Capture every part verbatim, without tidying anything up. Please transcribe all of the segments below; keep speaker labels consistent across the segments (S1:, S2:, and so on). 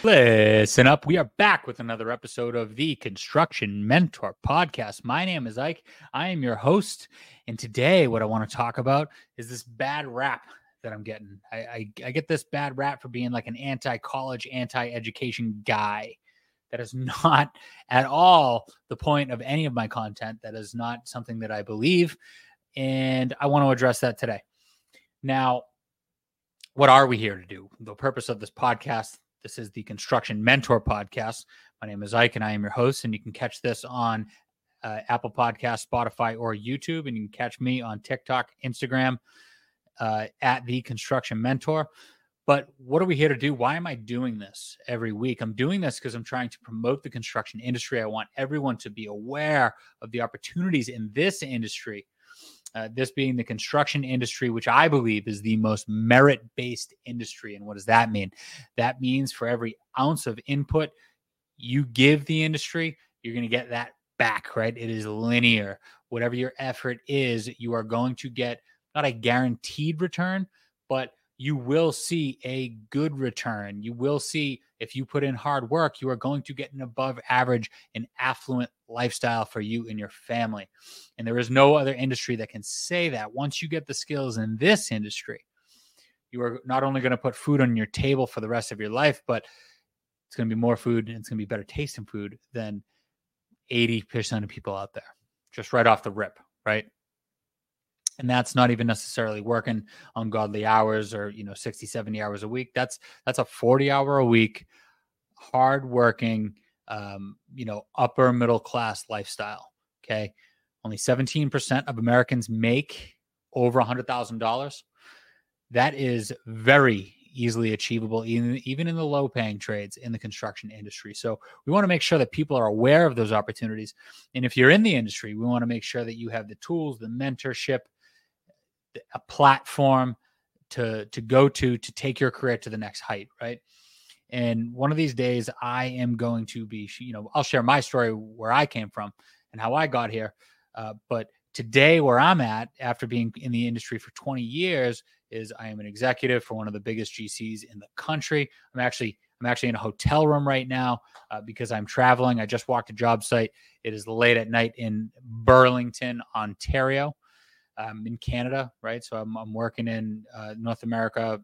S1: Listen up. We are back with another episode of the Construction Mentor Podcast. My name is Ike. I am your host. And today, what I want to talk about is this bad rap that I'm getting. I, I, I get this bad rap for being like an anti-college, anti-education guy. That is not at all the point of any of my content. That is not something that I believe. And I want to address that today. Now, what are we here to do? The purpose of this podcast, this is the Construction Mentor Podcast. My name is Ike, and I am your host, and you can catch this on uh, Apple Podcasts, Spotify, or YouTube, and you can catch me on TikTok, Instagram, uh, at the Construction Mentor. But what are we here to do? Why am I doing this every week? I'm doing this because I'm trying to promote the construction industry. I want everyone to be aware of the opportunities in this industry. Uh, this being the construction industry, which I believe is the most merit-based industry. And what does that mean? That means for every ounce of input you give the industry, you're going to get that back, right? It is linear. Whatever your effort is, you are going to get not a guaranteed return, but you will see a good return. You will see, if you put in hard work, you are going to get an above average and affluent lifestyle for you and your family. And there is no other industry that can say that. Once you get the skills in this industry, you are not only going to put food on your table for the rest of your life, but it's going to be more food and it's going to be better tasting food than eighty percent of people out there, just right off the rip, right? And that's not even necessarily working ungodly hours or, you know, sixty, seventy hours a week. That's, that's a forty hour a week, hardworking, um, you know, upper middle class lifestyle. Okay. Only seventeen percent of Americans make over a hundred thousand dollars. That is very easily achievable, even, even in the low paying trades in the construction industry. So we want to make sure that people are aware of those opportunities. And if you're in the industry, we want to make sure that you have the tools, the mentorship, a platform to, to go to, to take your career to the next height. Right. And one of these days I am going to be, you know, I'll share my story where I came from and how I got here. Uh, but today where I'm at after being in the industry for twenty years is I am an executive for one of the biggest G Cs in the country. I'm actually, I'm actually in a hotel room right now uh, because I'm traveling. I just walked a job site. It is late at night in Burlington, Ontario. Um, in Canada, right? So I'm, I'm working in uh, North America.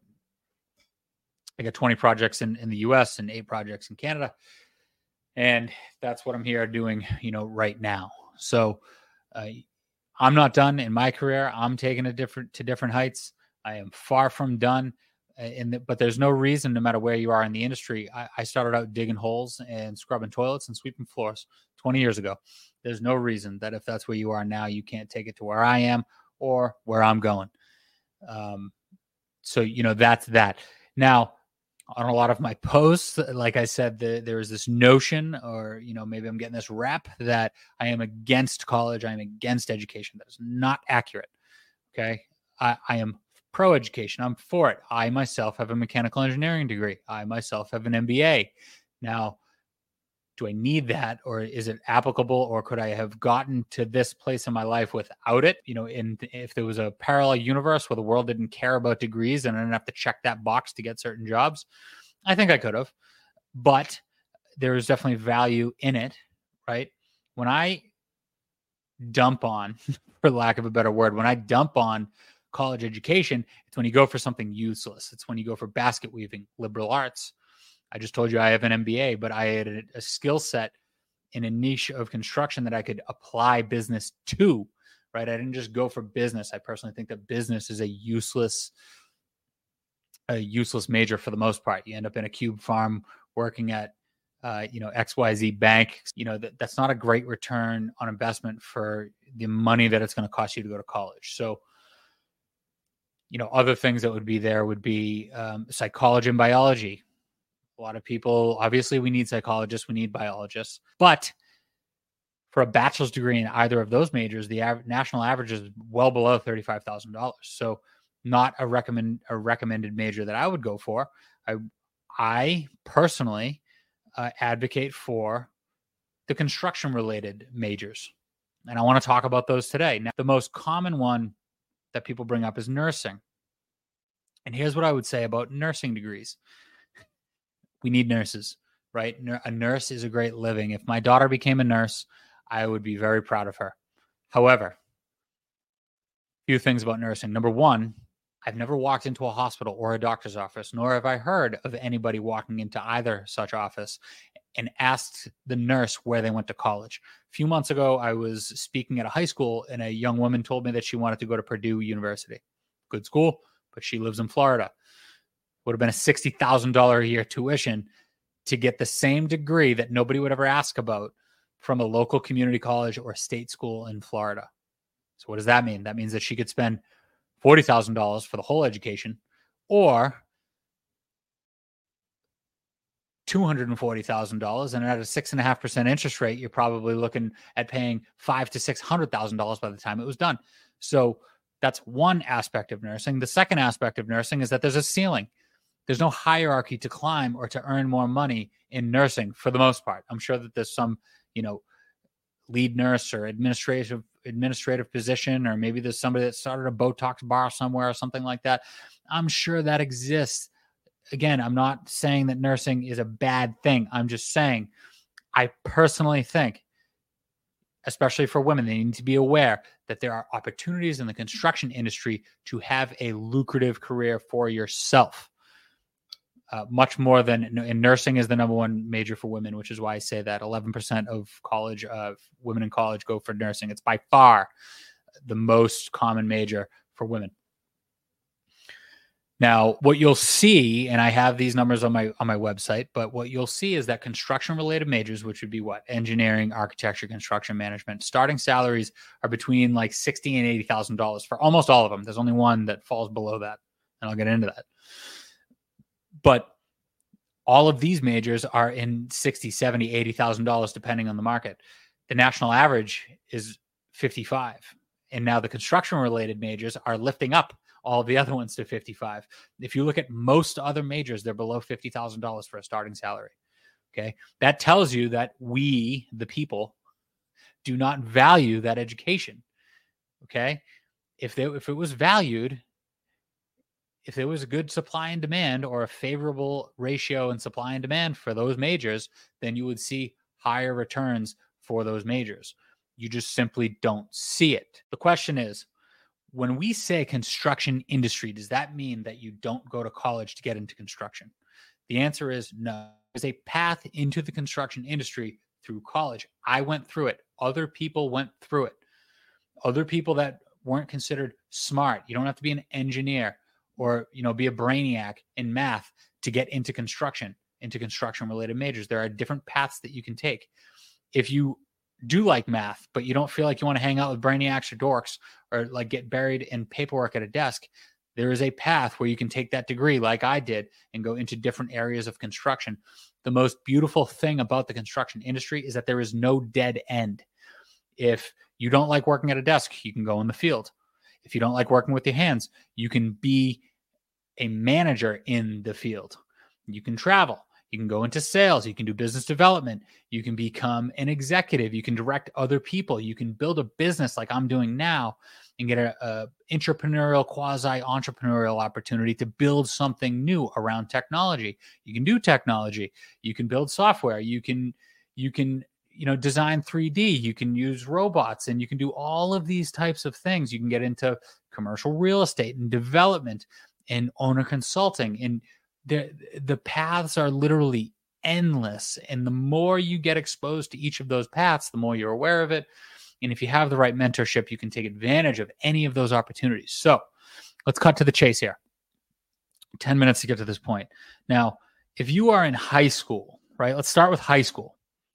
S1: I got twenty projects in, in the U S and eight projects in Canada. And that's what I'm here doing, you know, right now. So uh, I'm not done in my career. I'm taking it different to different heights. I am far from done. In the, but there's no reason, no matter where you are in the industry. I, I started out digging holes and scrubbing toilets and sweeping floors twenty years ago. There's no reason that if that's where you are now, you can't take it to where I am or where I'm going. Um, so, you know, that's that. Now, on a lot of my posts, like I said, the, there is this notion, or, you know, maybe I'm getting this rap that I am against college. I am against education. That is not accurate. Okay. I, I am pro-education. I'm for it. I myself have a mechanical engineering degree. I myself have an M B A. Now, do I need that, or is it applicable, or could I have gotten to this place in my life without it? You know, in, if there was a parallel universe where the world didn't care about degrees and I didn't have to check that box to get certain jobs, I think I could have. But there is definitely value in it, right? When I dump on, for lack of a better word, when I dump on college education, it's when you go for something useless. It's when you go for basket weaving, liberal arts. I just told you I have an M B A, but I had a, a skill set in a niche of construction that I could apply business to, right? I didn't just go for business. I personally think that business is a useless, a useless major for the most part. You end up in a cube farm working at, uh, you know, X Y Z bank. You know, that, that's not a great return on investment for the money that it's going to cost you to go to college. So, you know, other things that would be there would be um, psychology and biology. A lot of people, obviously we need psychologists, we need biologists, but for a bachelor's degree in either of those majors, the av- national average is well below thirty-five thousand dollars. So not a recommend a recommended major that I would go for. I, I personally uh, advocate for the construction related majors. And I want to talk about those today. Now, the most common one that people bring up is nursing. And here's what I would say about nursing degrees. We need nurses, right? A nurse is a great living. If my daughter became a nurse, I would be very proud of her. However, a few things about nursing. Number one, I've never walked into a hospital or a doctor's office, nor have I heard of anybody walking into either such office and asked the nurse where they went to college. A few months ago, I was speaking at a high school, and a young woman told me that she wanted to go to Purdue University. Good school, but she lives in Florida. Would have been a sixty thousand dollars a year tuition to get the same degree that nobody would ever ask about from a local community college or state school in Florida. So what does that mean? That means that she could spend forty thousand dollars for the whole education, or two hundred forty thousand dollars, and at a six and a half percent interest rate, you're probably looking at paying five to six hundred thousand dollars by the time it was done. So that's one aspect of nursing. The second aspect of nursing is that there's a ceiling. There's no hierarchy to climb or to earn more money in nursing for the most part. I'm sure that there's some, you know, lead nurse or administrative administrative position, or maybe there's somebody that started a Botox bar somewhere or something like that. I'm sure that exists. Again, I'm not saying that nursing is a bad thing. I'm just saying I personally think, especially for women, they need to be aware that there are opportunities in the construction industry to have a lucrative career for yourself. Uh, much more than, and nursing is the number one major for women, which is why I say that eleven percent of college, uh, women in college go for nursing. It's by far the most common major for women. Now, what you'll see, and I have these numbers on my on my website, but what you'll see is that construction-related majors, which would be what? Engineering, architecture, construction management, starting salaries are between like sixty thousand dollars and eighty thousand dollars for almost all of them. There's only one that falls below that, and I'll get into that. But all of these majors are in sixty thousand dollars, seventy thousand dollars, eighty thousand dollars, depending on the market. The national average is fifty-five. And now the construction-related majors are lifting up all of the other ones to fifty-five. If you look at most other majors, they're below fifty thousand dollars for a starting salary. Okay. That tells you that we, the people, do not value that education. Okay. If they, if it was valued, if there was a good supply and demand, or a favorable ratio in supply and demand for those majors, then you would see higher returns for those majors. You just simply don't see it. The question is, when we say construction industry, does that mean that you don't go to college to get into construction? The answer is no. There's a path into the construction industry through college. I went through it. Other people went through it. Other people that weren't considered smart. You don't have to be an engineer or, you know, be a brainiac in math to get into construction, into construction-related majors. There are different paths that you can take. If you do like math, but you don't feel like you want to hang out with brainiacs or dorks, or like get buried in paperwork at a desk, there is a path where you can take that degree like I did and go into different areas of construction. The most beautiful thing about the construction industry is that there is no dead end. If you don't like working at a desk, you can go in the field. If you don't like working with your hands, you can be a manager in the field. You can travel. You can go into sales. You can do business development. You can become an executive. You can direct other people. You can build a business like I'm doing now and get a, a entrepreneurial, quasi-entrepreneurial opportunity to build something new around technology. You can do technology. You can build software. You can, you can, you know, design three D. You can use robots, and you can do all of these types of things. You can get into commercial real estate and development and owner consulting, and the the paths are literally endless. And the more you get exposed to each of those paths, the more you're aware of it. And if you have the right mentorship, you can take advantage of any of those opportunities. So let's cut to the chase here. ten minutes to get to this point. Now, if you are in high school, right? Let's start with high school.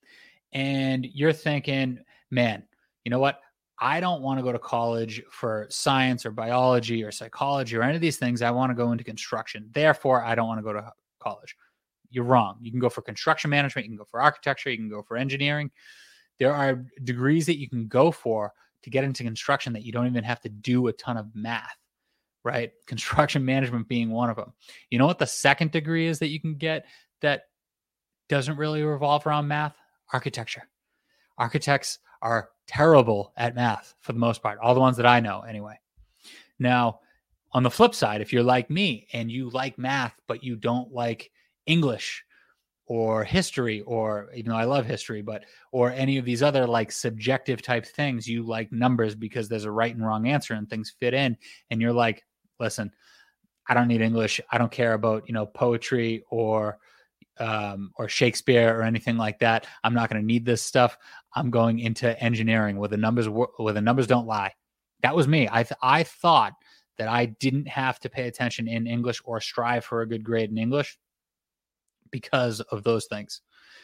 S1: And you're thinking, man, you know what? I don't want to go to college for science or biology or psychology or any of these things. I want to go into construction. Therefore, I don't want to go to college. You're wrong. You can go for construction management. You can go for architecture. You can go for engineering. There are degrees that you can go for to get into construction that you don't even have to do a ton of math, right? Construction management being one of them. You know what the second degree is that you can get that doesn't really revolve around math? Architecture. Architects are terrible at math for the most part. All the ones that I know anyway. Now, on the flip side, if you're like me and you like math, but you don't like English, or history, or even though I love history, but or any of these other like subjective type things, you like numbers because there's a right and wrong answer and things fit in. And you're like, listen, I don't need English. I don't care about, you know, poetry or um, or Shakespeare or anything like that. I'm not going to need this stuff. I'm going into engineering where the numbers where the numbers don't lie. That was me. I th- I thought that I didn't have to pay attention in English or strive for a good grade in English because of those things.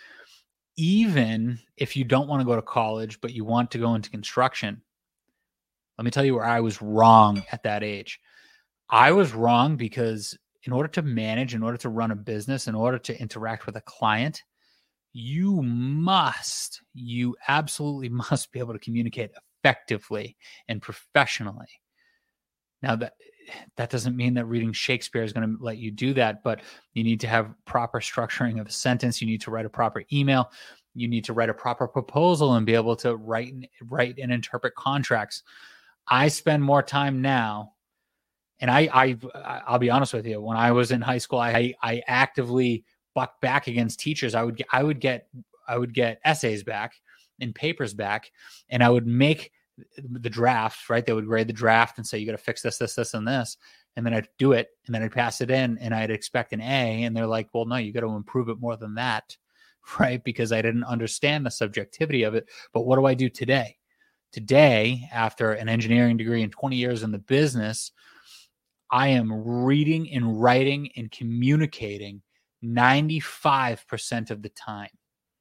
S1: Even if you don't want to go to college, but you want to go into construction, let me tell you where I was wrong at that age. I was wrong because in order to manage, in order to run a business, in order to interact with a client, you must, you absolutely must be able to communicate effectively and professionally. Now, that that doesn't mean that reading Shakespeare is going to let you do that, but you need to have proper structuring of a sentence. You need to write a proper email. You need to write a proper proposal and be able to write and, write and interpret contracts. I spend more time now, and I, I, I'll be honest with you. When I was in high school, I, I actively bucked back against teachers. I would, get, I would get, I would get essays back and papers back, and I would make the draft, right? They would grade the draft and say, you got to fix this, this, this, and this. And then I'd do it, and then I'd pass it in, and I'd expect an A. And they're like, well, no, you got to improve it more than that, right? Because I didn't understand the subjectivity of it. But what do I do today? Today, after an engineering degree and twenty years in the business, I am reading and writing and communicating ninety-five percent of the time.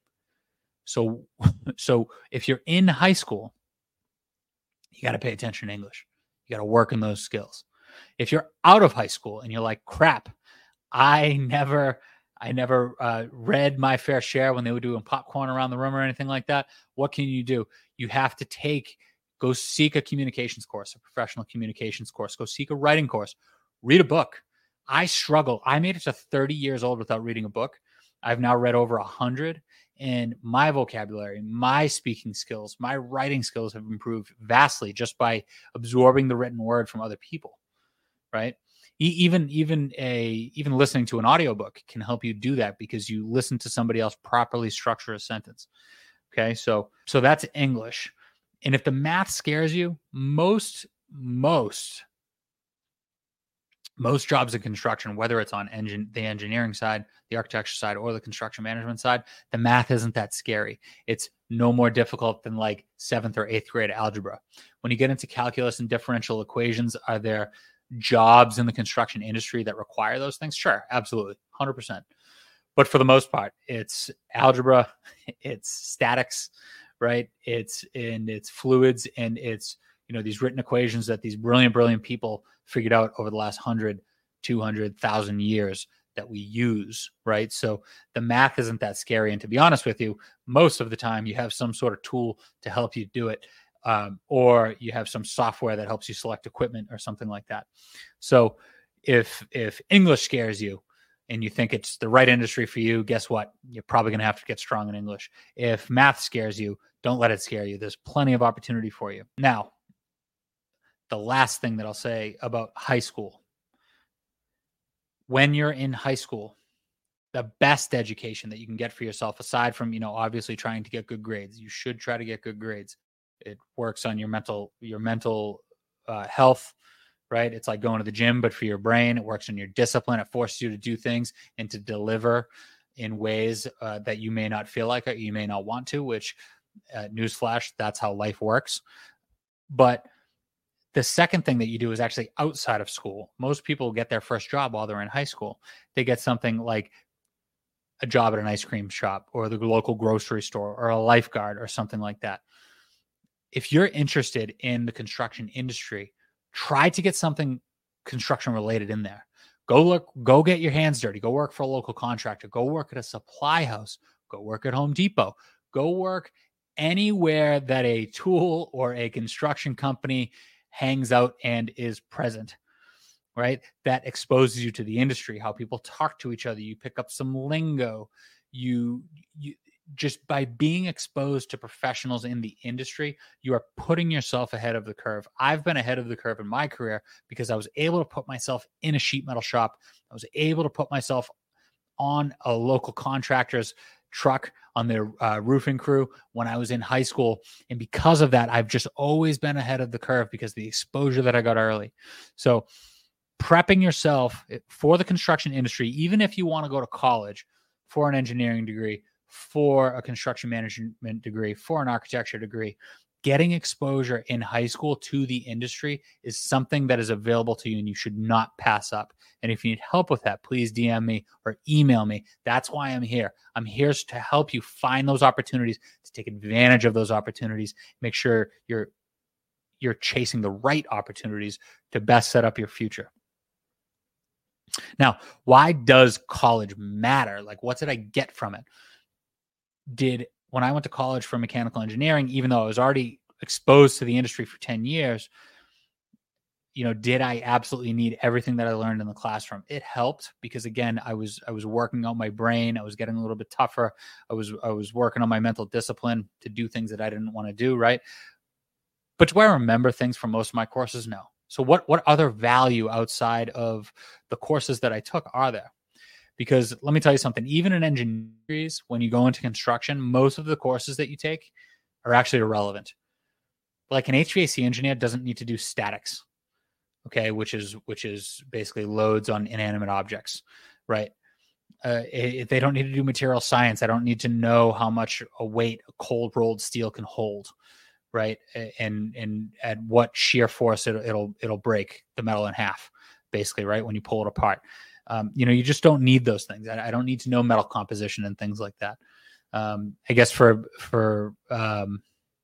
S1: So, so if you're in high school, you got to pay attention to English. You got to work on those skills. If you're out of high school and you're like, crap, I never, I never uh, read my fair share when they were doing popcorn around the room or anything like that. What can you do? You have to take, go seek a communications course, a professional communications course, go seek a writing course, read a book. I struggle. I made it to thirty years old without reading a book. I've now read over a hundred. And my vocabulary, my speaking skills, my writing skills have improved vastly just by absorbing the written word from other people, right? E- even even a even listening to an audiobook can help you do that because you listen to somebody else properly structure a sentence. Okay, so so that's English. And if the math scares you, most most Most jobs in construction, whether it's on engine, the engineering side, the architecture side, or the construction management side, the math isn't that scary. It's no more difficult than like seventh or eighth grade algebra. When you get into calculus and differential equations, are there jobs in the construction industry that require those things? Sure, absolutely, one hundred percent. But for the most part, it's algebra, it's statics, right? It's and it's fluids, and it's, you know, these written equations that these brilliant, brilliant people figured out over the last one hundred, two hundred thousand years that we use, right? So the math isn't that scary. And to be honest with you, most of the time you have some sort of tool to help you do it, um, or you have some software that helps you select equipment or something like that. So if if English scares you and you think it's the right industry for you, guess what? You're probably going to have to get strong in English. If math scares you, don't let it scare you. There's plenty of opportunity for you. Now, the last thing that I'll say about high school. When you're in high school, the best education that you can get for yourself, aside from, you know, obviously trying to get good grades, you should try to get good grades. It works on your mental, your mental uh, health, right? It's like going to the gym, but for your brain. It works on your discipline. It forces you to do things and to deliver in ways uh, that you may not feel like or you may not want to, which uh, newsflash, that's how life works. But the second thing that you do is actually outside of school. Most people get their first job while they're in high school. They get something like a job at an ice cream shop or the local grocery store or a lifeguard or something like that. If you're interested in the construction industry, try to get something construction related in there. Go look, go get your hands dirty. Go work for a local contractor. Go work at a supply house. Go work at Home Depot. Go work anywhere that a tool or a construction company hangs out and is present, right? That exposes you to the industry, how people talk to each other. You pick up some lingo. You, you just by being exposed to professionals in the industry, you are putting yourself ahead of the curve. I've been ahead of the curve in my career because I was able to put myself in a sheet metal shop. I was able to put myself on a local contractor's truck on their uh, roofing crew when I was in high school. And because of that, I've just always been ahead of the curve because of the exposure that I got early. So prepping yourself for the construction industry, even if you want to go to college for an engineering degree, for a construction management degree, for an architecture degree, getting exposure in high school to the industry is something that is available to you and you should not pass up. And if you need help with that, please D M me or email me. That's why I'm here. I'm here to help you find those opportunities, to take advantage of those opportunities, make sure you're you're chasing the right opportunities to best set up your future. Now, why does college matter? Like, what did I get from it? Did when I went to college for mechanical engineering, even though I was already exposed to the industry for ten years, you know, did I absolutely need everything that I learned in the classroom? It helped because, again, I was I was working on my brain. I was getting a little bit tougher. I was I was working on my mental discipline to do things that I didn't want to do, right? But do I remember things from most of my courses? No. So what what other value outside of the courses that I took are there? Because let me tell you something, even in engineering, when you go into construction, most of the courses that you take are actually irrelevant. Like an H V A C engineer doesn't need to do statics, okay, which is which is basically loads on inanimate objects, right? Uh, if they don't need to do material science, I don't need to know how much a weight a cold rolled steel can hold, right? And and at what shear force it, it'll it'll break the metal in half, basically, right? When you pull it apart. Um, you know, you just don't need those things. I, I don't need to know metal composition and things like that. Um, I guess for, for, um,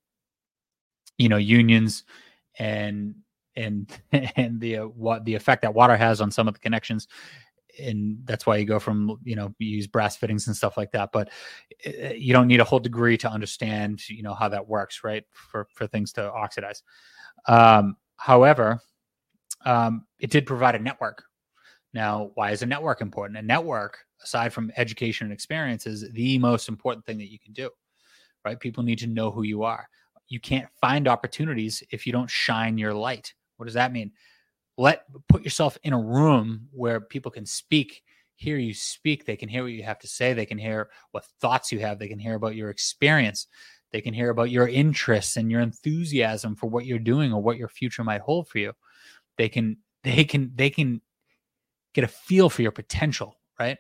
S1: you know, unions and, and, and the, uh, what the effect that water has on some of the connections. And that's why you go from, you know, you use brass fittings and stuff like that, but you don't need a whole degree to understand, you know, how that works, right? For, for things to oxidize. Um, however, um, it did provide a network. Now, why is a network important? A network, aside from education and experience, is the most important thing that you can do, right? People need to know who you are. You can't find opportunities if you don't shine your light. What does that mean? Let put yourself in a room where people can speak, hear you speak. They can hear what you have to say. They can hear what thoughts you have. They can hear about your experience. They can hear about your interests and your enthusiasm for what you're doing or what your future might hold for you. They can, they can, they can get a feel for your potential, right?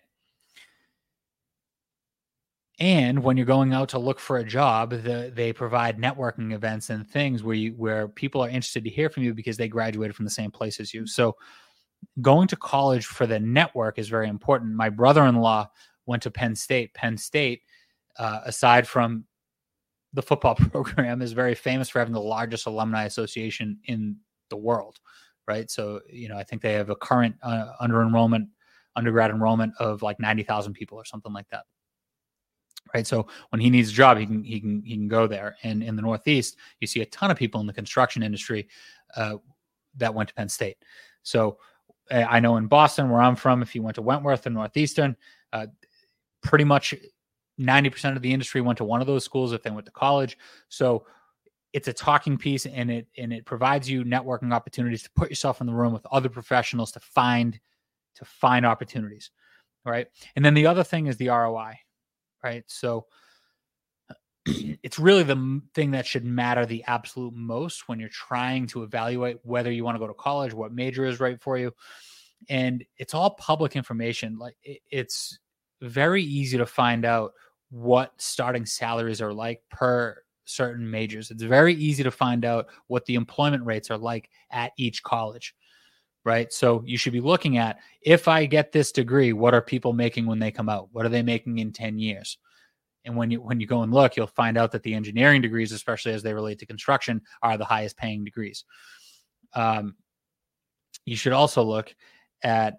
S1: And when you're going out to look for a job, the, they provide networking events and things where you where people are interested to hear from you because they graduated from the same place as you. So going to college for the network is very important. My brother-in-law went to Penn State. Penn State, uh, aside from the football program, is very famous for having the largest alumni association in the world. Right. So, you know, I think they have a current uh, under enrollment, undergrad enrollment of like ninety thousand people or something like that. Right. So when he needs a job, he can, he can, he can go there. And in the Northeast, you see a ton of people in the construction industry uh, that went to Penn State. So uh, I know in Boston, where I'm from, if you went to Wentworth or Northeastern, uh, pretty much ninety percent of the industry went to one of those schools if they went to college. So it's a talking piece, and it and it provides you networking opportunities to put yourself in the room with other professionals to find to find opportunities, right? And then the other thing is the R O I, right? So it's really the thing that should matter the absolute most when you're trying to evaluate whether you want to go to college, what major is right for you. And it's all public information. Like it, it's very easy to find out what starting salaries are like per certain majors. It's very easy to find out what the employment rates are like at each college, right? So you should be looking at, if I get this degree, what are people making when they come out? What are they making in ten years? And when you when you go and look, you'll find out that the engineering degrees, especially as they relate to construction, are the highest paying degrees. Um, you should also look at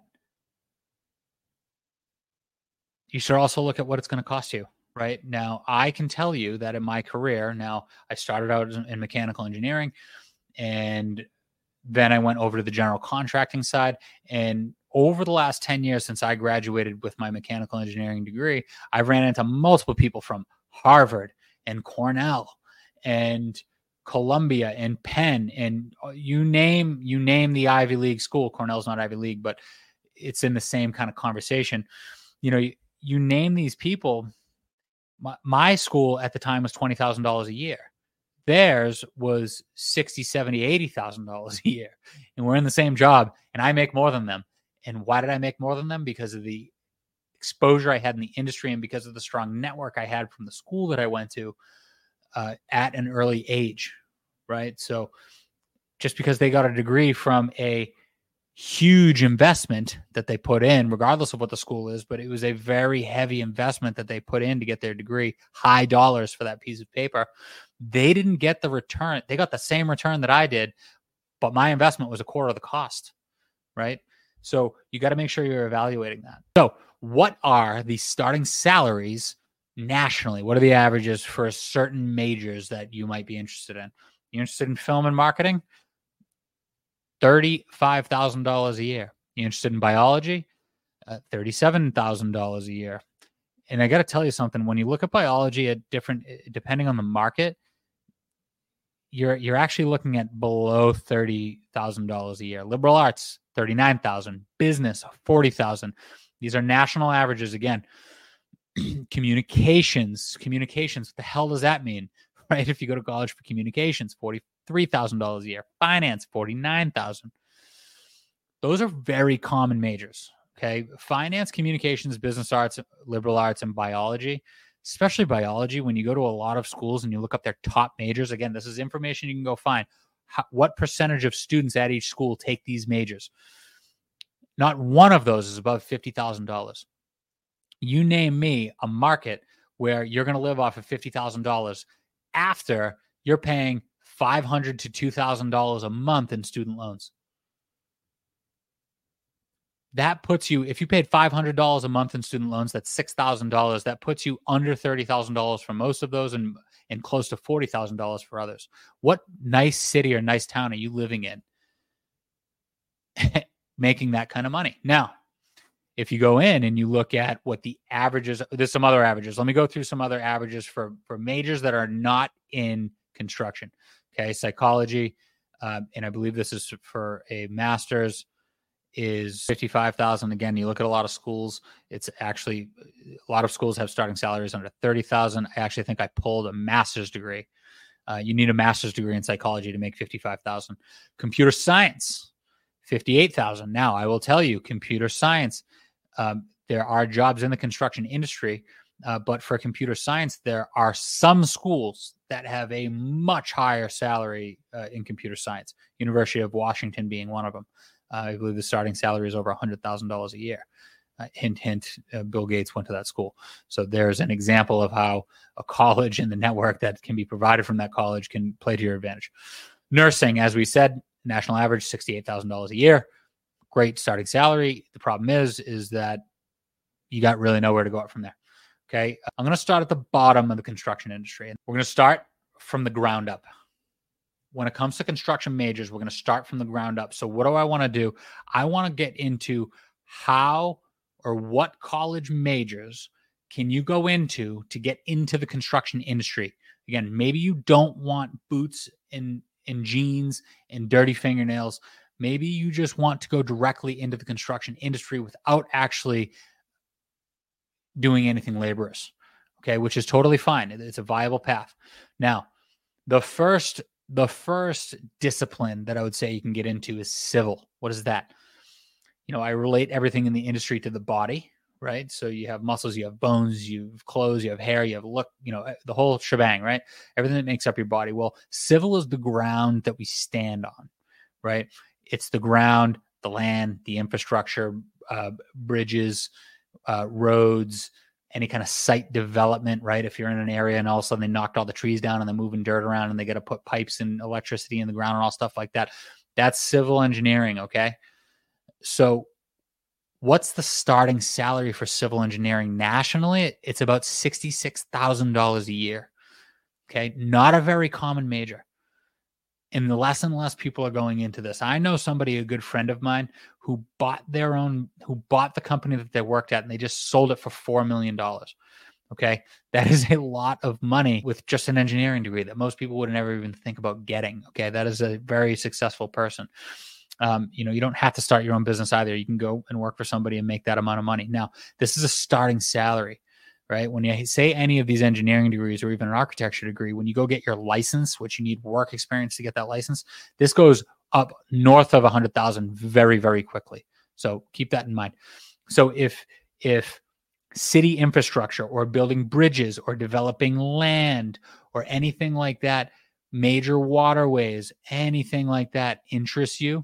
S1: you should also look at what it's going to cost you. Right now, I can tell you that in my career, now I started out in mechanical engineering, and then I went over to the general contracting side. And over the last ten years since I graduated with my mechanical engineering degree, I ran into multiple people from Harvard and Cornell and Columbia and Penn, and you name you name the Ivy League school. Cornell's not Ivy League, but it's in the same kind of conversation. You know, you name these people. My, my school at the time was twenty thousand dollars a year. Theirs was sixty, seventy, eighty thousand dollars a year. And we're in the same job and I make more than them. And why did I make more than them? Because of the exposure I had in the industry and because of the strong network I had from the school that I went to uh, at an early age, right? So just because they got a degree from a huge investment that they put in, regardless of what the school is, but it was a very heavy investment that they put in to get their degree, high dollars for that piece of paper. They didn't get the return. They got the same return that I did, but my investment was a quarter of the cost, right? So you got to make sure you're evaluating that. So what are the starting salaries nationally? What are the averages for certain majors that you might be interested in? You're interested in film and marketing? thirty-five thousand dollars a year. You're interested in biology? Uh, thirty-seven thousand dollars a year. And I got to tell you something. When you look at biology at different, depending on the market, you're you're actually looking at below thirty thousand dollars a year. Liberal arts, thirty-nine thousand dollars. Business, forty thousand dollars. These are national averages again. Communications, communications. What the hell does that mean? Right? If you go to college for communications, forty-three thousand dollars a year. Finance, forty-nine thousand dollars. Those are very common majors. Okay. Finance, communications, business arts, liberal arts, and biology, especially biology. When you go to a lot of schools and you look up their top majors, again, this is information you can go find. How, what percentage of students at each school take these majors? Not one of those is above fifty thousand dollars. You name me a market where you're going to live off of fifty thousand dollars after you're paying five hundred dollars to two thousand dollars a month in student loans. That puts you, if you paid five hundred dollars a month in student loans, that's six thousand dollars. That puts you under thirty thousand dollars for most of those and, and close to forty thousand dollars for others. What nice city or nice town are you living in making that kind of money? Now, if you go in and you look at what the averages, there's some other averages. Let me go through some other averages for, for majors that are not in construction. Okay, psychology, uh, and I believe this is for a master's, is fifty-five thousand. Again, you look at a lot of schools, it's actually, a lot of schools have starting salaries under thirty thousand. I actually think I pulled a master's degree. Uh, you need a master's degree in psychology to make fifty-five thousand. Computer science, fifty-eight thousand. Now, I will tell you, computer science, um, there are jobs in the construction industry, uh, but for computer science, there are some schools that have a much higher salary uh, in computer science. University of Washington being one of them. Uh, I believe the starting salary is over one hundred thousand dollars a year. Uh, hint, hint, uh, Bill Gates went to that school. So there's an example of how a college and the network that can be provided from that college can play to your advantage. Nursing, as we said, national average, sixty-eight thousand dollars a year. Great starting salary. The problem is, is that you got really nowhere to go up from there. Okay. I'm going to start at the bottom of the construction industry. We're going to start from the ground up. When it comes to construction majors, we're going to start from the ground up. So what do I want to do? I want to get into how or what college majors can you go into to get into the construction industry? Again, maybe you don't want boots and, and jeans and dirty fingernails. Maybe you just want to go directly into the construction industry without actually doing anything laborious, okay, which is totally fine. It's a viable path. Now, the first The first discipline that I would say you can get into is civil. What is that? You know, I relate everything in the industry to the body, right? So you have muscles, you have bones, you have clothes, you have hair, you have look, you know, the whole shebang, right? Everything that makes up your body. Well, civil is the ground that we stand on, right? It's the ground, the land, the infrastructure, uh, bridges, uh, roads, any kind of site development, right? If you're in an area and all of a sudden they knocked all the trees down and they're moving dirt around and they got to put pipes and electricity in the ground and all stuff like that. That's civil engineering, okay? So what's the starting salary for civil engineering nationally? It's about sixty-six thousand dollars a year, okay? Not a very common major. And the less and less people are going into this. I know somebody, a good friend of mine, who bought their own, who bought the company that they worked at and they just sold it for four million dollars. Okay. That is a lot of money with just an engineering degree that most people would never even think about getting. Okay. That is a very successful person. Um, you know, you don't have to start your own business either. You can go and work for somebody and make that amount of money. Now, this is a starting salary, right? When you say any of these engineering degrees or even an architecture degree, when you go get your license, which you need work experience to get that license, this goes up north of a hundred thousand very, very quickly. So keep that in mind. So if, if city infrastructure or building bridges or developing land or anything like that, major waterways, anything like that interests you,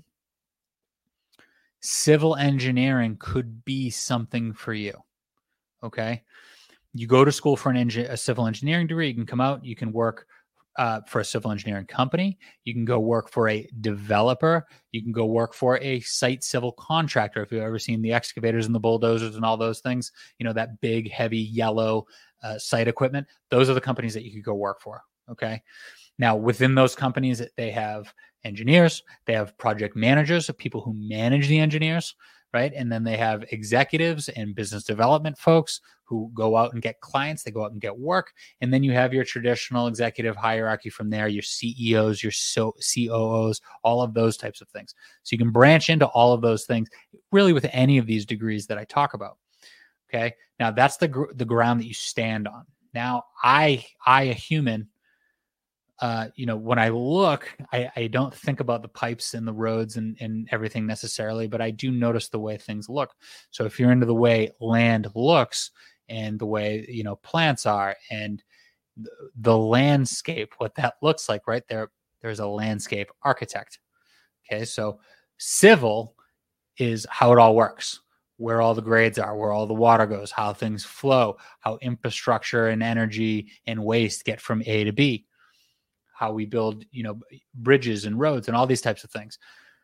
S1: civil engineering could be something for you. Okay. You go to school for an engi- a civil engineering degree, you can come out, you can work uh, for a civil engineering company. You can go work for a developer. You can go work for a site civil contractor. If you've ever seen the excavators and the bulldozers and all those things, you know, that big, heavy, yellow uh, site equipment, those are the companies that you could go work for. Okay. Now, within those companies, they have engineers, they have project managers, people who manage the engineers, right? And then they have executives and business development folks who go out and get clients, they go out and get work. And then you have your traditional executive hierarchy from there, your C E Os, your C O Os, all of those types of things. So you can branch into all of those things really with any of these degrees that I talk about. Okay. Now that's the, gr- the ground that you stand on. Now I, I, a human, Uh, you know, when I look, I, I don't think about the pipes and the roads and, and everything necessarily, but I do notice the way things look. So if you're into the way land looks and the way, you know, plants are and the, the landscape, what that looks like, right there, there's a landscape architect. Okay. So civil is how it all works, where all the grades are, where all the water goes, how things flow, how infrastructure and energy and waste get from A to B, how we build, you know, bridges and roads and all these types of things.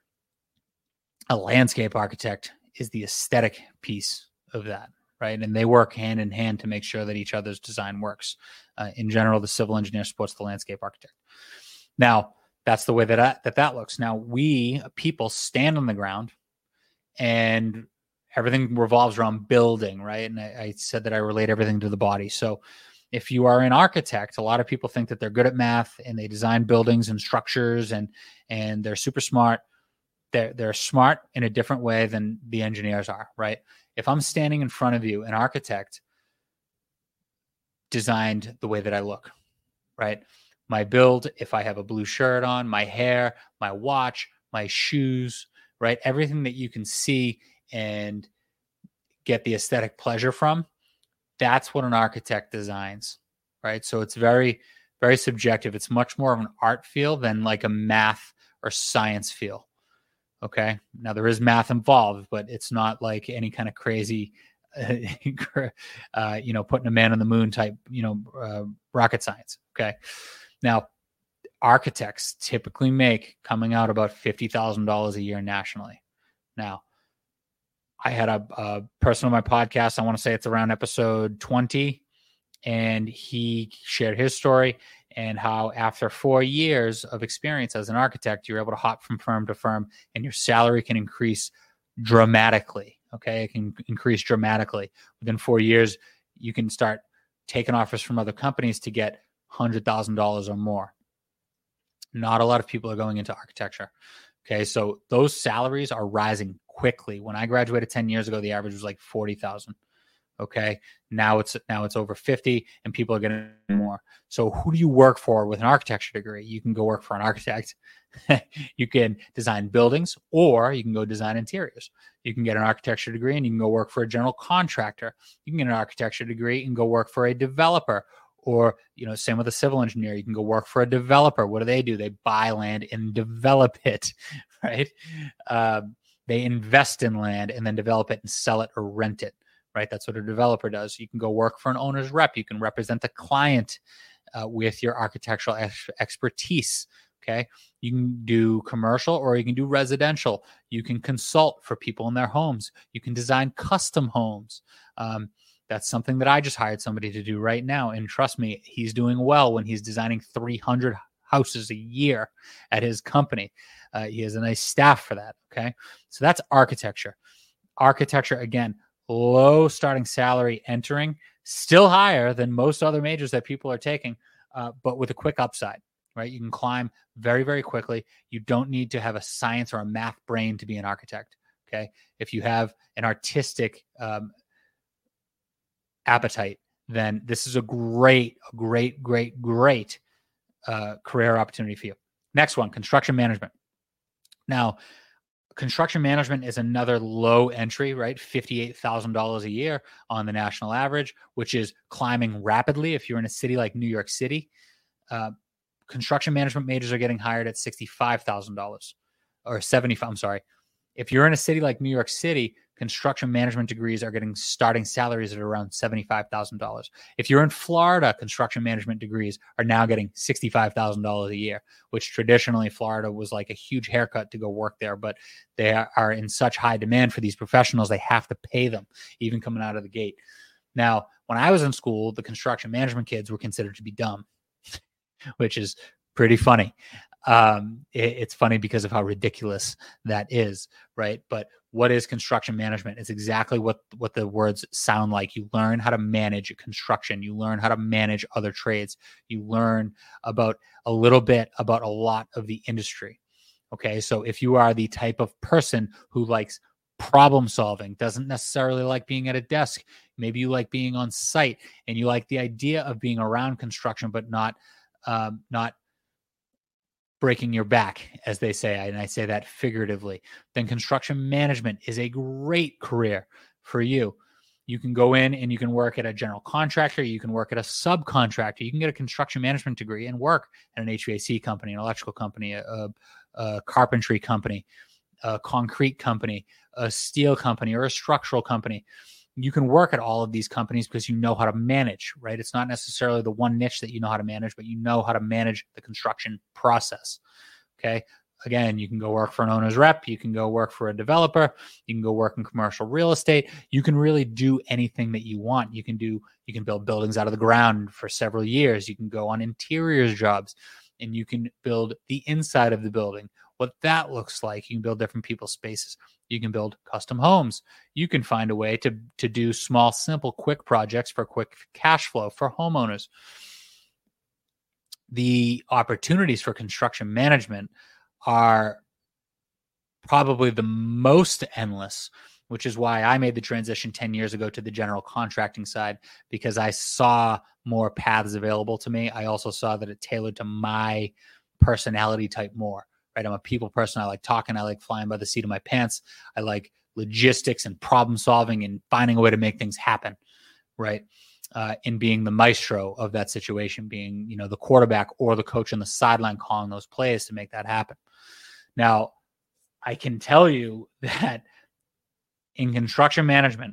S1: A landscape architect is the aesthetic piece of that, right? And they work hand in hand to make sure that each other's design works. Uh, in general, the civil engineer supports the landscape architect. Now, that's the way that I, that that looks. Now, we people stand on the ground, and everything revolves around building, right? And I, I said that I relate everything to the body. So if you are an architect, a lot of people think that they're good at math and they design buildings and structures and and they're super smart. They're, they're smart in a different way than the engineers are, right? If I'm standing in front of you, an architect designed the way that I look, right? My build, if I have a blue shirt on, my hair, my watch, my shoes, right? Everything that you can see and get the aesthetic pleasure from, that's what an architect designs, right? So it's very, very subjective. It's much more of an art feel than like a math or science feel. Okay. Now there is math involved, but it's not like any kind of crazy, uh, you know, putting a man on the moon type, you know, uh, rocket science. Okay. Now architects typically make coming out about fifty thousand dollars a year nationally. Now, I had a, a person on my podcast, I want to say it's around episode twenty, and he shared his story and how after four years of experience as an architect, you're able to hop from firm to firm and your salary can increase dramatically. Okay. It can increase dramatically. Within four years, you can start taking offers from other companies to get one hundred thousand dollars or more. Not a lot of people are going into architecture. Okay. So those salaries are rising quickly. When I graduated ten years ago, the average was like forty thousand. Okay. Now it's, now it's over fifty and people are getting more. So who do you work for with an architecture degree? You can go work for an architect. You can design buildings, or you can go design interiors. You can get an architecture degree and you can go work for a general contractor. You can get an architecture degree and go work for a developer, or, you know, same with a civil engineer. You can go work for a developer. What do they do? They buy land and develop it, right? Um, they invest in land and then develop it and sell it or rent it, right? That's what a developer does. You can go work for an owner's rep. You can represent the client uh, with your architectural ex- expertise, okay? You can do commercial or you can do residential. You can consult for people in their homes. You can design custom homes. Um, That's something that I just hired somebody to do right now. And trust me, he's doing well when he's designing three hundred houses a year at his company. Uh, he has a nice staff for that. Okay. So that's architecture. Architecture, again, low starting salary entering, still higher than most other majors that people are taking, uh, but with a quick upside, right? You can climb very, very quickly. You don't need to have a science or a math brain to be an architect. Okay. If you have an artistic um, appetite, then this is a great, a great, great, great uh, career opportunity for you. Next one, construction management. Now, construction management is another low entry, right? fifty-eight thousand dollars a year on the national average, which is climbing rapidly. If you're in a city like New York City, uh, construction management majors are getting hired at sixty-five thousand dollars or seventy-five. I'm sorry. If you're in a city like New York City, construction management degrees are getting starting salaries at around seventy-five thousand dollars. If you're in Florida, construction management degrees are now getting sixty-five thousand dollars a year, which traditionally Florida was like a huge haircut to go work there, but they are in such high demand for these professionals, they have to pay them even coming out of the gate. Now, when I was in school, the construction management kids were considered to be dumb, which is pretty funny. Um, it, it's funny because of how ridiculous that is, right? But what is construction management? It's exactly what, what the words sound like. You learn how to manage construction. You learn how to manage other trades. You learn about a little bit about a lot of the industry. Okay. So if you are the type of person who likes problem solving, doesn't necessarily like being at a desk, maybe you like being on site and you like the idea of being around construction, but not, um, not breaking your back, as they say, and I say that figuratively, then construction management is a great career for you. You can go in and you can work at a general contractor. You can work at a subcontractor. You can get a construction management degree and work at an H V A C company, an electrical company, a, a carpentry company, a concrete company, a steel company, or a structural company. You can work at all of these companies because you know how to manage, right? It's not necessarily the one niche that you know how to manage, but you know how to manage the construction process. Okay. Again, you can go work for an owner's rep. You can go work for a developer. You can go work in commercial real estate. You can really do anything that you want. You can do, you can build buildings out of the ground for several years. You can go on interiors jobs and you can build the inside of the building, what that looks like. You can build different people's spaces. You can build custom homes. You can find a way to, to do small, simple, quick projects for quick cash flow for homeowners. The opportunities for construction management are probably the most endless, which is why I made the transition ten years ago to the general contracting side, because I saw more paths available to me. I also saw that it tailored to my personality type more. Right? I'm a people person. I like talking. I like flying by the seat of my pants. I like logistics and problem solving and finding a way to make things happen. Right. Uh, and being the maestro of that situation, being, you know, the quarterback or the coach on the sideline calling those plays to make that happen. Now, I can tell you that in construction management,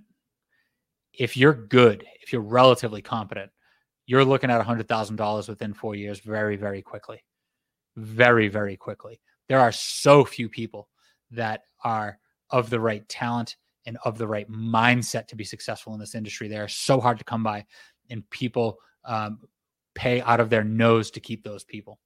S1: if you're good, if you're relatively competent, you're looking at one hundred thousand dollars within four years very, very quickly. Very, very quickly. There are so few people that are of the right talent and of the right mindset to be successful in this industry. They are so hard to come by, and people um, pay out of their nose to keep those people.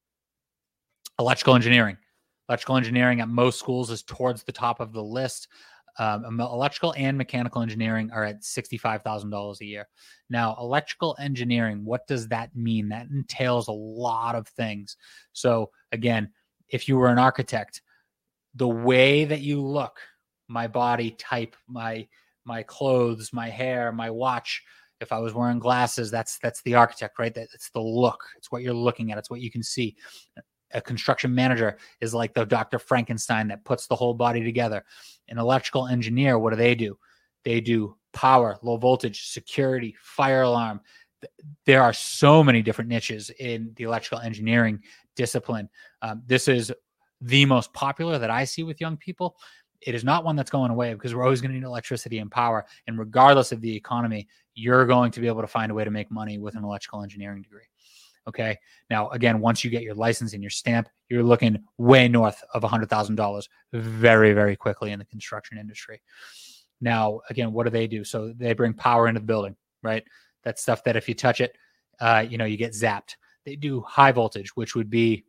S1: Electrical engineering. Electrical engineering at most schools is towards the top of the list. Um, electrical and mechanical engineering are at sixty-five thousand dollars a year. Now, electrical engineering, what does that mean? That entails a lot of things. So again, if you were an architect, the way that you look, my body type, my my clothes, my hair, my watch, if I was wearing glasses, that's that's the architect, right? That it's the look. It's what you're looking at. It's what you can see. A construction manager is like the Doctor Frankenstein that puts the whole body together. An electrical engineer, what do they do? They do power, low voltage, security, fire alarm. There are so many different niches in the electrical engineering discipline. Um, this is the most popular that I see with young people. It is not one that's going away because we're always going to need electricity and power. And regardless of the economy, you're going to be able to find a way to make money with an electrical engineering degree. Okay. Now, again, once you get your license and your stamp, you're looking way north of one hundred thousand dollars very, very quickly in the construction industry. Now, again, what do they do? So they bring power into the building, right? That's stuff that if you touch it, uh, you know, you get zapped. They do high voltage, which would be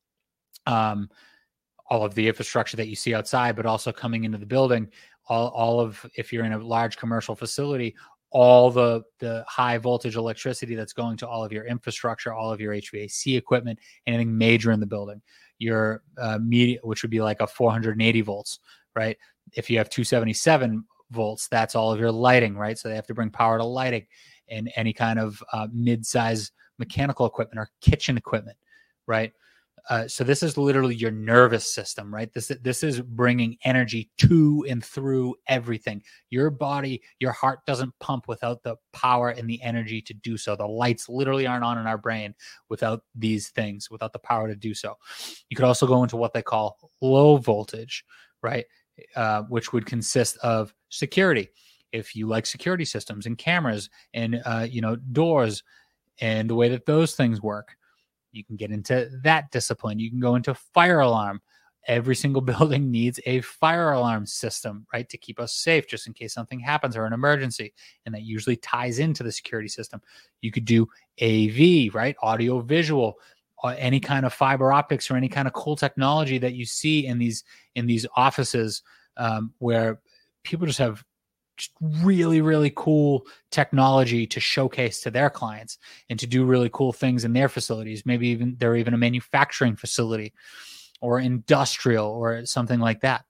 S1: um, all of the infrastructure that you see outside, but also coming into the building. All, all of, if you're in a large commercial facility, all the, the high voltage electricity that's going to all of your infrastructure, all of your H V A C equipment, anything major in the building. Your uh, media, which would be like a four hundred eighty volts, right? If you have two seventy-seven volts, that's all of your lighting, right? So they have to bring power to lighting and any kind of uh, mid-size mechanical equipment or kitchen equipment, right? Uh, so this is literally your nervous system, right? This, this is bringing energy to and through everything. Your body, your heart doesn't pump without the power and the energy to do so. The lights literally aren't on in our brain without these things, without the power to do so. You could also go into what they call low voltage, right? Uh, which would consist of security. If you like security systems and cameras and, uh, you know, doors and the way that those things work, you can get into that discipline. You can go into fire alarm. Every single building needs a fire alarm system, right? To keep us safe just in case something happens or an emergency. And that usually ties into the security system. You could do A V, right? Audio visual, or any kind of fiber optics or any kind of cool technology that you see in these, in these offices um, where people just have just really, really cool technology to showcase to their clients and to do really cool things in their facilities. Maybe even they're even a manufacturing facility or industrial or something like that.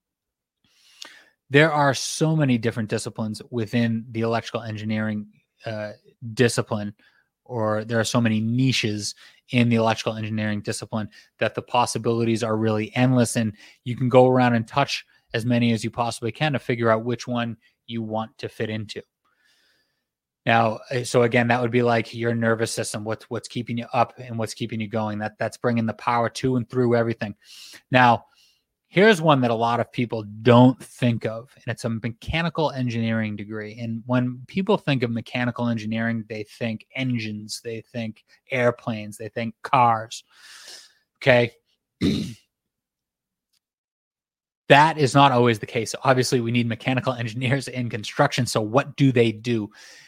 S1: There are so many different disciplines within the electrical engineering uh, discipline, or there are so many niches in the electrical engineering discipline that the possibilities are really endless. And you can go around and touch as many as you possibly can to figure out which one you want to fit into. Now, so again, that would be like your nervous system, what's what's keeping you up and what's keeping you going. That that's bringing the power to and through everything. Now, here's one that a lot of people don't think of, and it's a mechanical engineering degree. And when people think of mechanical engineering, they think engines, they think airplanes, they think cars. Okay. That is not always the case. Obviously, we need mechanical engineers in construction. So what do they do?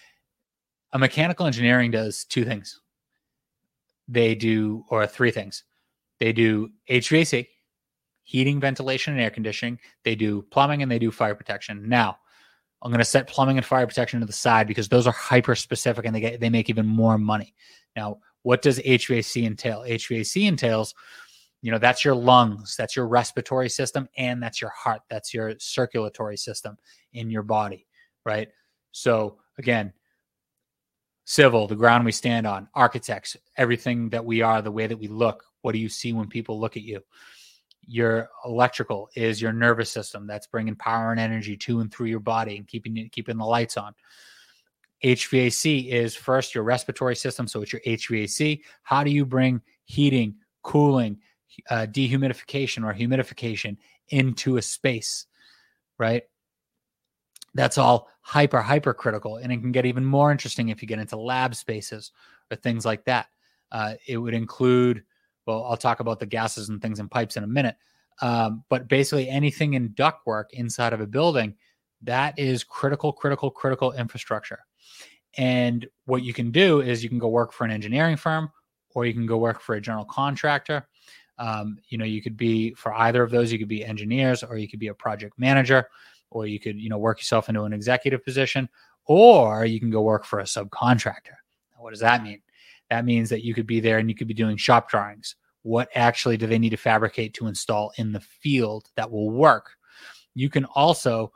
S1: A mechanical engineering does two things. They do, or three things. They do H V A C, heating, ventilation, and air conditioning. They do plumbing, and they do fire protection. Now, I'm going to set plumbing and fire protection to the side because those are hyper specific and they get they make even more money. Now, what does H V A C entail? H V A C entails, you know, that's your lungs, that's your respiratory system, and that's your heart, that's your circulatory system in your body, right? So again, civil, the ground we stand on, architects, everything that we are, the way that we look. What do you see when people look at you? Your electrical is your nervous system. That's bringing power and energy to and through your body and keeping keeping the lights on. H V A C is first your respiratory system. So it's your H V A C. How do you bring heating, cooling, uh, dehumidification or humidification into a space, right? That's all hyper, hyper critical. And it can get even more interesting if you get into lab spaces or things like that. Uh, it would include, well, I'll talk about the gases and things and pipes in a minute. Um, but basically anything in ductwork inside of a building, that is critical, critical, critical infrastructure. And what you can do is you can go work for an engineering firm, or you can go work for a general contractor. Um, you know, you could be for either of those. You could be engineers, or you could be a project manager, or you could, you know, work yourself into an executive position, or you can go work for a subcontractor. Now, what does that mean? That means that you could be there and you could be doing shop drawings. What actually do they need to fabricate to install in the field that will work? You can also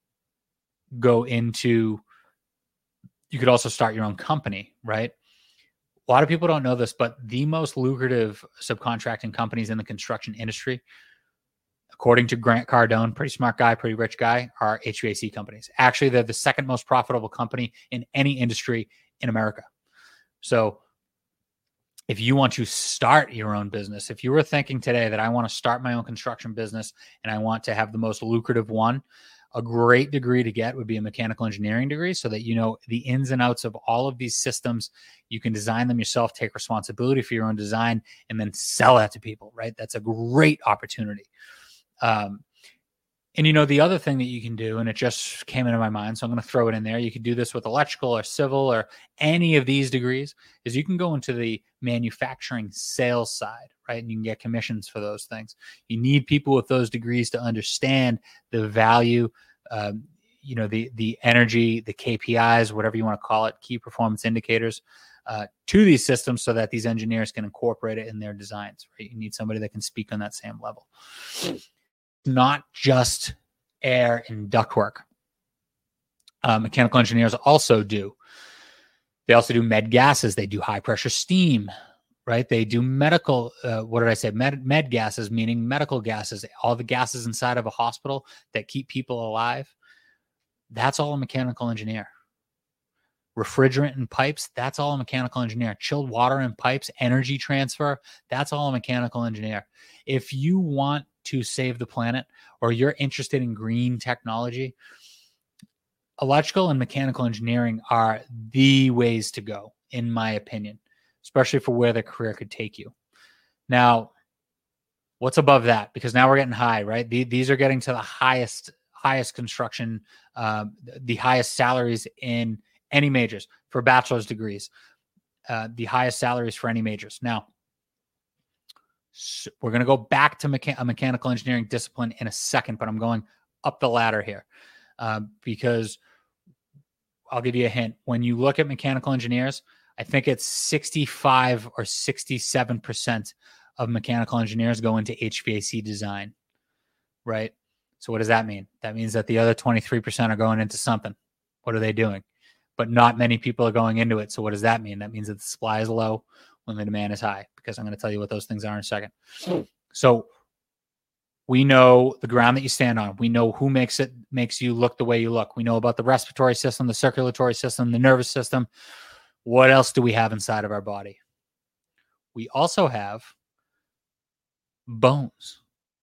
S1: go into, you could also start your own company, right? A lot of people don't know this, but the most lucrative subcontracting companies in the construction industry, according to Grant Cardone, pretty smart guy, pretty rich guy, are H V A C companies. Actually, they're the second most profitable company in any industry in America. So if you want to start your own business, if you were thinking today that I want to start my own construction business and I want to have the most lucrative one, a great degree to get would be a mechanical engineering degree, so that you know the ins and outs of all of these systems. You can design them yourself, take responsibility for your own design, and then sell that to people, right? That's a great opportunity. Um, and, you know, the other thing that you can do, and it just came into my mind, so I'm going to throw it in there. You could do this with electrical or civil or any of these degrees, is you can go into the manufacturing sales side, right? And you can get commissions for those things. You need people with those degrees to understand the value, um, you know, the, the energy, the K P Is, whatever you want to call it, key performance indicators, uh, to these systems so that these engineers can incorporate it in their designs, right? You need somebody that can speak on that same level. Not just air and ductwork. Uh, mechanical engineers also do. They also do med gases. They do high pressure steam, right? They do medical, uh, what did I say? Med, med gases, meaning medical gases, all the gases inside of a hospital that keep people alive. That's all a mechanical engineer. Refrigerant and pipes, that's all a mechanical engineer. Chilled water and pipes, energy transfer, that's all a mechanical engineer. If you want to save the planet or you're interested in green technology, electrical and mechanical engineering are the ways to go, in my opinion, especially for where the career could take you. Now, what's above that? Because now we're getting high, right? These are getting to the highest, highest construction, um, the highest salaries in any majors for bachelor's degrees, uh, the highest salaries for any majors. Now, so we're going to go back to mecha- a mechanical engineering discipline in a second, but I'm going up the ladder here uh, because I'll give you a hint. When you look at mechanical engineers, I think it's sixty-five or sixty-seven percent of mechanical engineers go into H V A C design, right? So what does that mean? That means that the other twenty-three percent are going into something. What are they doing? But not many people are going into it. So what does that mean? That means that the supply is low when the demand is high, because I'm going to tell you what those things are in a second. So we know the ground that you stand on. We know who makes it, makes you look the way you look. We know about the respiratory system, the circulatory system, the nervous system. What else do we have inside of our body? We also have bones.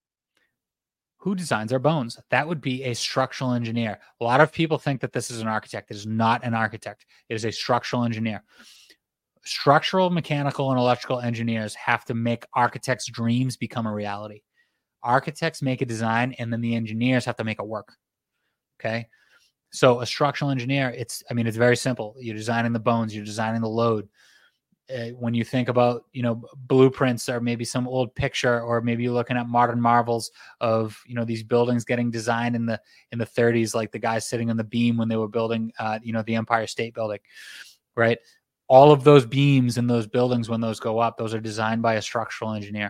S1: Who designs our bones? That would be a structural engineer. A lot of people think that this is an architect. It is not an architect. It is a structural engineer. Structural, mechanical, and electrical engineers have to make architects' dreams become a reality. Architects make a design, and then the engineers have to make it work. Okay? So a structural engineer, it's, I mean, it's very simple. You're designing the bones. You're designing the load. Uh, when you think about, you know, blueprints or maybe some old picture, or maybe you're looking at modern marvels of, you know, these buildings getting designed in the in the thirties, like the guys sitting on the beam when they were building, uh, you know, the Empire State Building, right? All of those beams in those buildings, when those go up, those are designed by a structural engineer.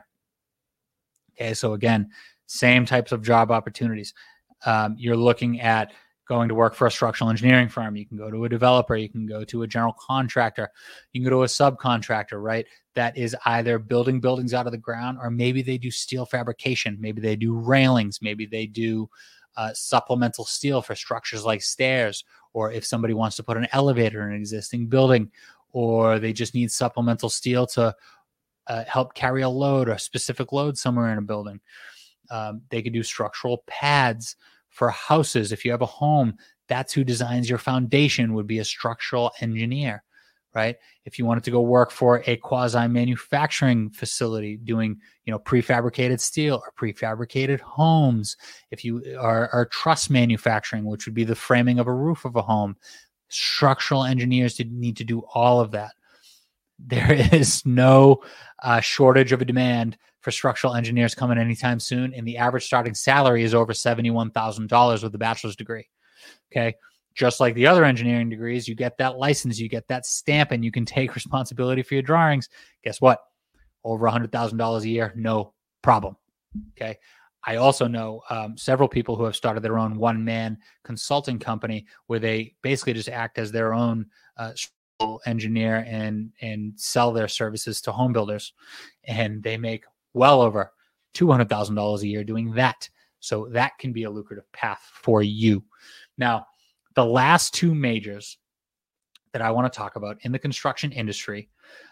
S1: Okay, so again, same types of job opportunities. Um, you're looking at going to work for a structural engineering firm. You can go to a developer. You can go to a general contractor. You can go to a subcontractor, right? That is either building buildings out of the ground, or maybe they do steel fabrication. Maybe they do railings. Maybe they do uh, supplemental steel for structures like stairs, or if somebody wants to put an elevator in an existing building, or they just need supplemental steel to uh, help carry a load or a specific load somewhere in a building. Um, they could do structural pads for houses. If you have a home, that's who designs your foundation, would be a structural engineer, right? If you wanted to go work for a quasi-manufacturing facility doing, you know, prefabricated steel or prefabricated homes, if you are, are truss manufacturing, which would be the framing of a roof of a home, structural engineers need to do all of that. There is no uh, shortage of a demand for structural engineers coming anytime soon, and the average starting salary is over seventy-one thousand dollars with a bachelor's degree. Okay, just like the other engineering degrees, you get that license, you get that stamp, and you can take responsibility for your drawings. Guess what? Over one hundred thousand dollars a year, no problem. Okay, I also know um, several people who have started their own one-man consulting company where they basically just act as their own uh, engineer and and sell their services to home builders, and they make well over two hundred thousand dollars a year doing that. So that can be a lucrative path for you. Now, the last two majors that I want to talk about in the construction industry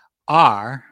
S1: are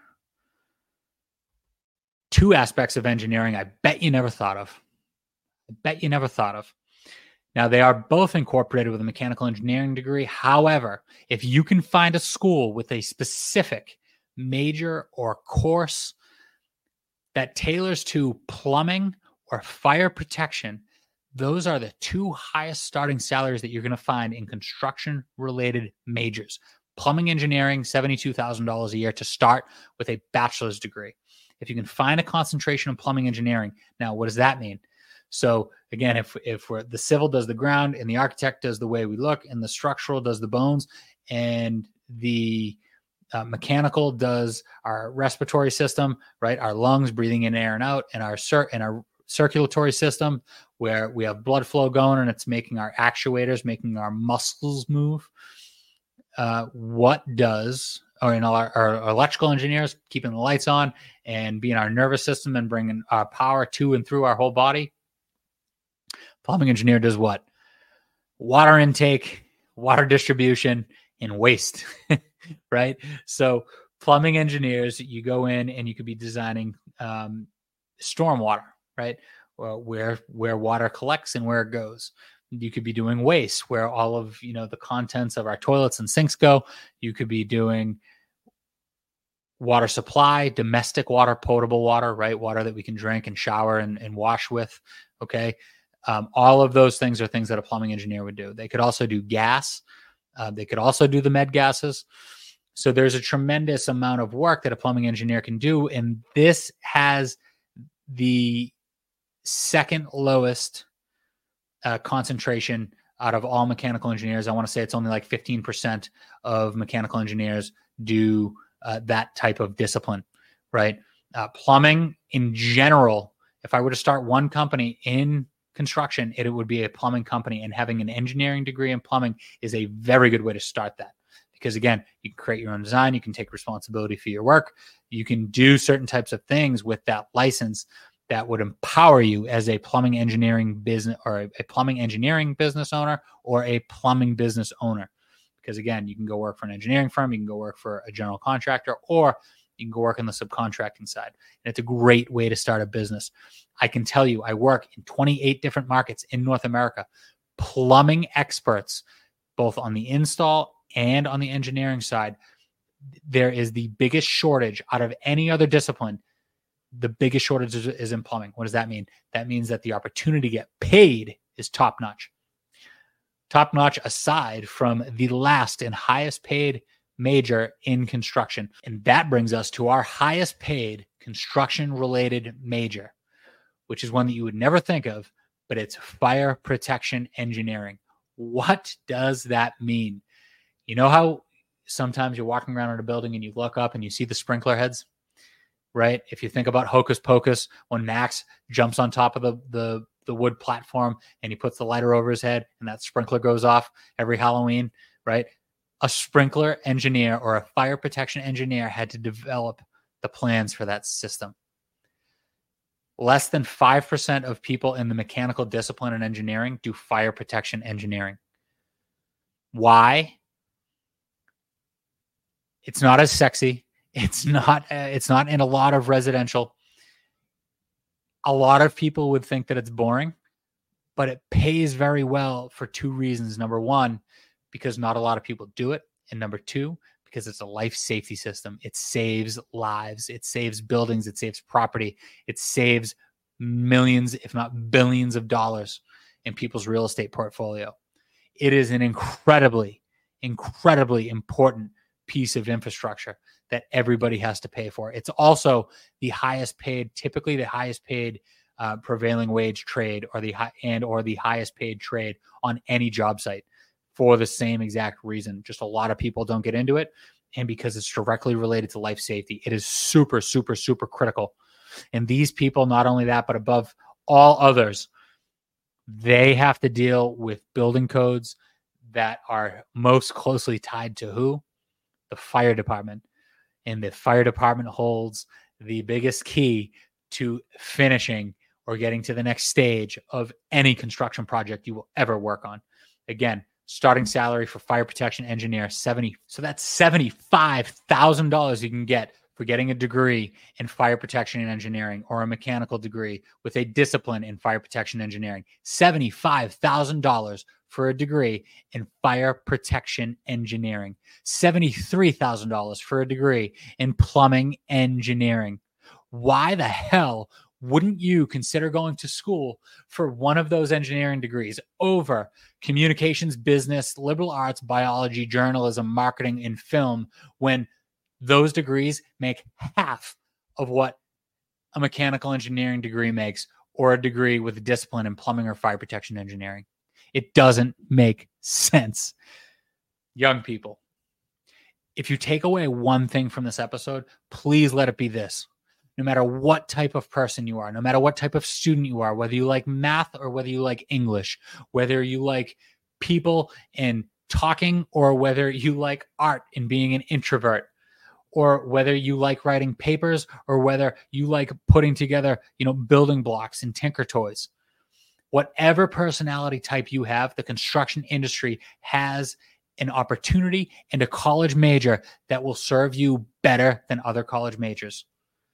S1: two aspects of engineering I bet you never thought of. I bet you never thought of. Now, they are both incorporated with a mechanical engineering degree. However, if you can find a school with a specific major or course that tailors to plumbing or fire protection, those are the two highest starting salaries that you're going to find in construction-related majors. Plumbing engineering, seventy-two thousand dollars a year to start with a bachelor's degree. If you can find a concentration in plumbing engineering, now what does that mean? So again, if if we're the civil does the ground and the architect does the way we look and the structural does the bones and the uh, mechanical does our respiratory system, right? Our lungs breathing in air and out, and our cir- and our circulatory system where we have blood flow going and it's making our actuators, making our muscles move. Uh, what does, or you know, our, our electrical engineers keeping the lights on and being our nervous system and bringing our power to and through our whole body. Plumbing engineer does what? Water intake, water distribution, and waste, right? So plumbing engineers, you go in and you could be designing um, stormwater, right? Well, where where water collects and where it goes. You could be doing waste, where all of you know the contents of our toilets and sinks go. You could be doing water supply, domestic water, potable water, right? Water that we can drink and shower and, and wash with. Okay. Um, all of those things are things that a plumbing engineer would do. They could also do gas. Uh, they could also do the med gases. So there's a tremendous amount of work that a plumbing engineer can do. And this has the second lowest uh, concentration out of all mechanical engineers. I want to say it's only like fifteen percent of mechanical engineers do uh, that type of discipline, right? Uh, plumbing in general, if I were to start one company in construction, it, it would be a plumbing company, and having an engineering degree in plumbing is a very good way to start that. Because again, you can create your own design, you can take responsibility for your work, you can do certain types of things with that license that would empower you as a plumbing engineering business or a, a plumbing engineering business owner or a plumbing business owner. Because again, you can go work for an engineering firm, you can go work for a general contractor, or you can go work on the subcontracting side. And it's a great way to start a business. I can tell you, I work in twenty-eight different markets in North America. Plumbing experts, both on the install and on the engineering side. There is the biggest shortage out of any other discipline. The biggest shortage is, is in plumbing. What does that mean? That means that the opportunity to get paid is top-notch. Top-notch aside from the last and highest paid major in construction. And that brings us to our highest paid construction-related major, which is one that you would never think of, but it's fire protection engineering. What does that mean? You know how sometimes you're walking around in a building and you look up and you see the sprinkler heads, right? If you think about Hocus Pocus, when Max jumps on top of the, the, the wood platform and he puts the lighter over his head and that sprinkler goes off every Halloween, right? A sprinkler engineer or a fire protection engineer had to develop the plans for that system. Less than five percent of people in the mechanical discipline and engineering do fire protection engineering. Why? It's not as sexy. It's not, uh, it's not in a lot of residential. A lot of people would think that it's boring, but it pays very well for two reasons. Number one, because not a lot of people do it. And number two, because it's a life safety system. It saves lives. It saves buildings. It saves property. It saves millions, if not billions of dollars in people's real estate portfolio. It is an incredibly, incredibly important piece of infrastructure that everybody has to pay for. It's also the highest paid, typically the highest paid uh, prevailing wage trade or the high, and or the highest paid trade on any job site for the same exact reason. Just a lot of people don't get into it. And because it's directly related to life safety, it is super, super, super critical. And these people, not only that, but above all others, they have to deal with building codes that are most closely tied to who? The fire department. And the fire department holds the biggest key to finishing or getting to the next stage of any construction project you will ever work on. Again, starting salary for fire protection engineer, seventy. So that's seventy-five thousand dollars you can get for getting a degree in fire protection and engineering or a mechanical degree with a discipline in fire protection engineering. seventy-five thousand dollars for a degree in fire protection engineering. seventy-three thousand dollars for a degree in plumbing engineering. Why the hell wouldn't you consider going to school for one of those engineering degrees over communications, business, liberal arts, biology, journalism, marketing, and film when those degrees make half of what a mechanical engineering degree makes, or a degree with a discipline in plumbing or fire protection engineering. It doesn't make sense. Young people, if you take away one thing from this episode, please let it be this. No matter what type of person you are, no matter what type of student you are, whether you like math or whether you like English, whether you like people and talking or whether you like art and being an introvert, or whether you like writing papers or whether you like putting together, you know, building blocks and tinker toys. Whatever personality type you have, the construction industry has an opportunity and a college major that will serve you better than other college majors.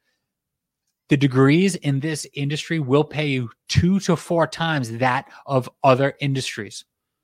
S1: The degrees in this industry will pay you two to four times that of other industries.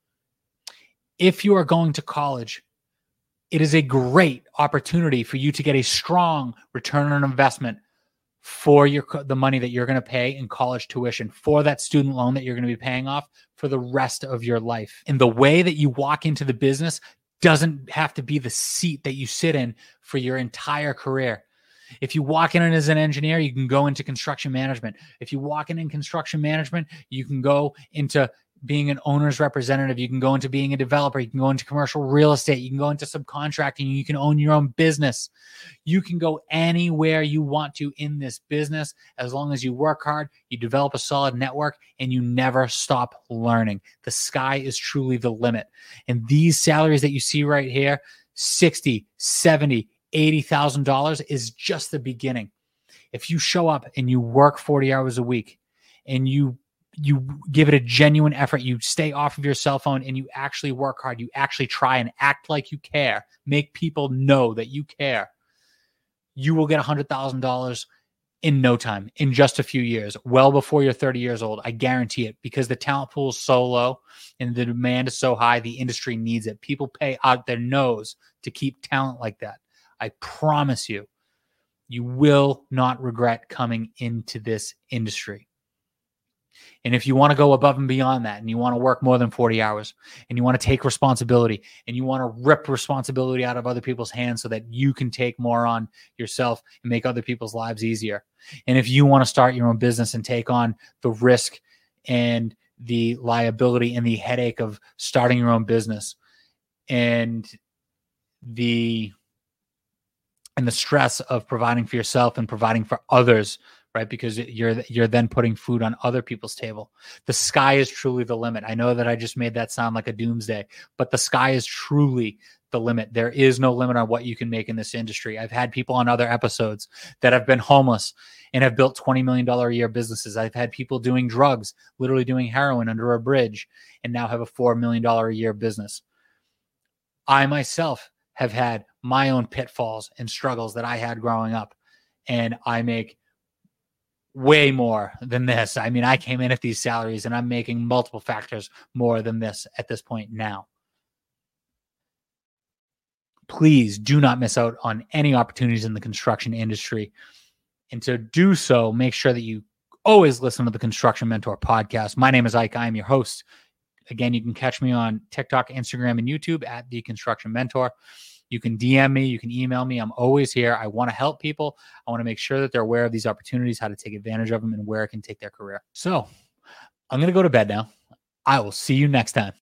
S1: If you are going to college, it is a great opportunity for you to get a strong return on investment for your the money that you're going to pay in college tuition, for that student loan that you're going to be paying off for the rest of your life. And the way that you walk into the business doesn't have to be the seat that you sit in for your entire career. If you walk in as an engineer, you can go into construction management. If you walk in in construction management, you can go into being an owner's representative. You can go into being a developer. You can go into commercial real estate. You can go into subcontracting. You can own your own business. You can go anywhere you want to in this business as long as you work hard, you develop a solid network, and you never stop learning. The sky is truly the limit. And these salaries that you see right here, sixty, seventy, eighty thousand dollars is just the beginning. If you show up and you work forty hours a week and you you give it a genuine effort, you stay off of your cell phone and you actually work hard, you actually try and act like you care, make people know that you care, you will get one hundred thousand dollars in no time, in just a few years, well before you're thirty years old. I guarantee it, because the talent pool is so low and the demand is so high, the industry needs it. People pay out their nose to keep talent like that. I promise you, you will not regret coming into this industry. And if you want to go above and beyond that, and you want to work more than forty hours, and you want to take responsibility, and you want to rip responsibility out of other people's hands so that you can take more on yourself and make other people's lives easier. And if you want to start your own business and take on the risk and the liability and the headache of starting your own business and the and the stress of providing for yourself and providing for others, right? Because you're you're then putting food on other people's table. The sky is truly the limit. I know that I just made that sound like a doomsday, but the sky is truly the limit. There is no limit on what you can make in this industry. I've had people on other episodes that have been homeless and have built twenty million dollars a year businesses. I've had people doing drugs, literally doing heroin under a bridge, and now have a four million dollars a year business. I myself have had my own pitfalls and struggles that I had growing up, and I make way more than this. I mean, I came in at these salaries and I'm making multiple factors more than this at this point now. Please do not miss out on any opportunities in the construction industry. And to do so, make sure that you always listen to the Construction Mentor podcast. My name is Ike. I am your host. Again, you can catch me on TikTok, Instagram, and YouTube at The Construction Mentor. You can D M me. You can email me. I'm always here. I want to help people. I want to make sure that they're aware of these opportunities, how to take advantage of them, and where it can take their career. So I'm going to go to bed now. I will see you next time.